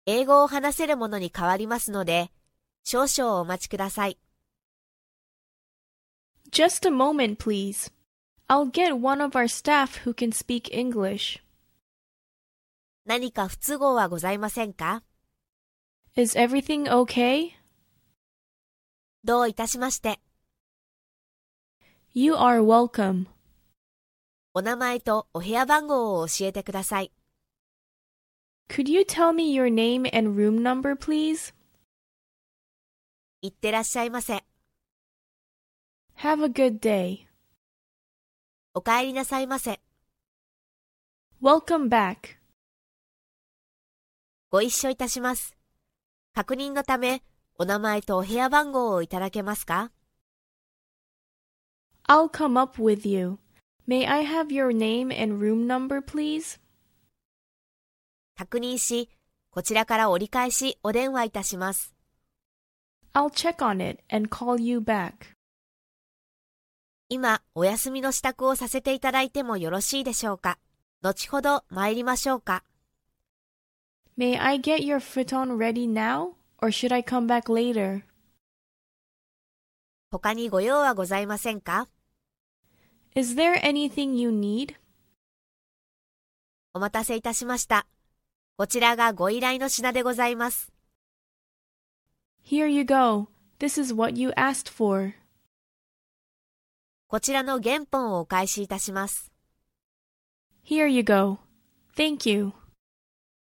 英語を話せるものに変わりますので、少々お待ちください。 Just a moment, please. I'll get one of our staff who can speak English. 何か不都合はございませんか？ Is everything okay? どういたしまして。 You are welcome. お名前とお部屋番号を教えてください。 Could you tell me your name and room number, please? いってらっしゃいませ。 Have a good day. お帰りなさいませ。 Welcome back. ご一緒いたします。確認のため、お名前とお部屋番号をいただけますか？ I'll come up with you. May I have your name and room number, please? 確認し、こちらから折り返しお電話いたします。 I'll check on it and call you back. 今、お休みの支度をさせていただいてもよろしいでしょうか？後ほど参りましょうか？ May I get your futon ready now, or should I come back later? 他にご用はございませんか？ Is there anything you need? お待たせいたしました。こちらがご依頼の品でございます。 Here you go. This is what you asked for. こちらの原本をお返しいたします。 Here you go. Thank you.